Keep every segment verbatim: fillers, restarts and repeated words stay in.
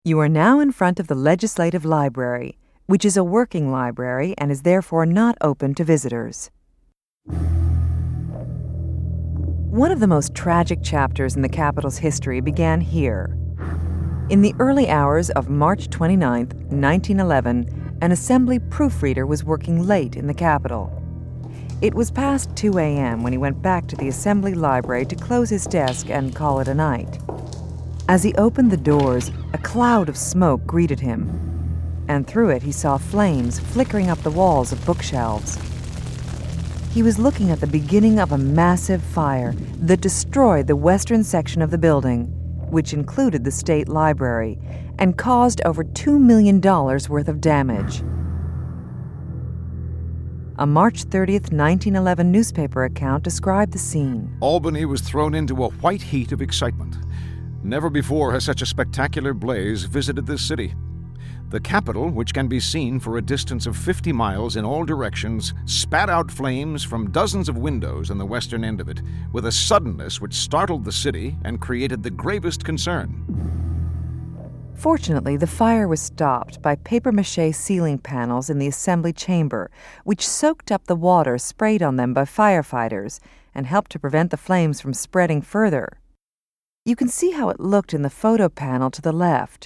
You are now in front of the Legislative Library, which is a working library and is therefore not open to visitors. One of the most tragic chapters in the Capitol's history began here. In the early hours of March twenty-ninth, nineteen eleven, an Assembly proofreader was working late in the Capitol. It was past two a.m. when he went back to the Assembly Library to close his desk and call it a night. As he opened the doors, a cloud of smoke greeted him, and through it he saw flames flickering up the walls of bookshelves. He was looking at the beginning of a massive fire that destroyed the western section of the building, which included the State Library, and caused over two million dollars worth of damage. A March thirtieth, nineteen eleven newspaper account described the scene. Albany was thrown into a white heat of excitement. Never before has such a spectacular blaze visited this city. The Capitol, which can be seen for a distance of fifty miles in all directions, spat out flames from dozens of windows on the western end of it, with a suddenness which startled the city and created the gravest concern. Fortunately, the fire was stopped by papier-mâché ceiling panels in the Assembly chamber, which soaked up the water sprayed on them by firefighters and helped to prevent the flames from spreading further. You can see how it looked in the photo panel to the left.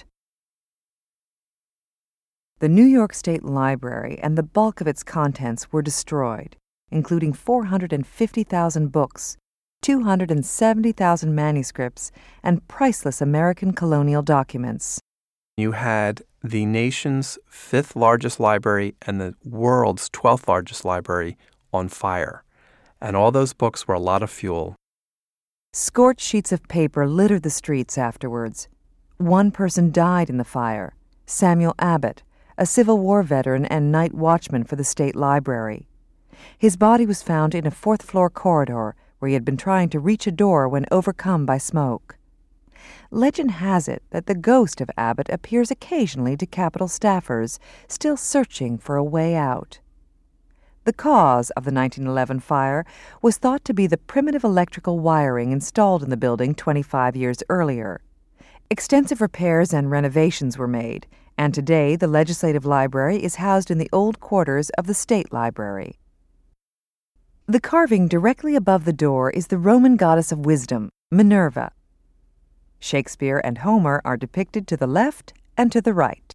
The New York State Library and the bulk of its contents were destroyed, including four hundred fifty thousand books, two hundred seventy thousand manuscripts, and priceless American colonial documents. You had the nation's fifth largest library and the world's twelfth largest library on fire, and all those books were a lot of fuel. Scorched sheets of paper littered the streets afterwards. One person died in the fire, Samuel Abbott, a Civil War veteran and night watchman for the State Library. His body was found in a fourth-floor corridor where he had been trying to reach a door when overcome by smoke. Legend has it that the ghost of Abbott appears occasionally to Capitol staffers still searching for a way out. The cause of the nineteen eleven fire was thought to be the primitive electrical wiring installed in the building twenty-five years earlier. Extensive repairs and renovations were made, and today the Legislative Library is housed in the old quarters of the State Library. The carving directly above the door is the Roman goddess of wisdom, Minerva. Shakespeare and Homer are depicted to the left and to the right.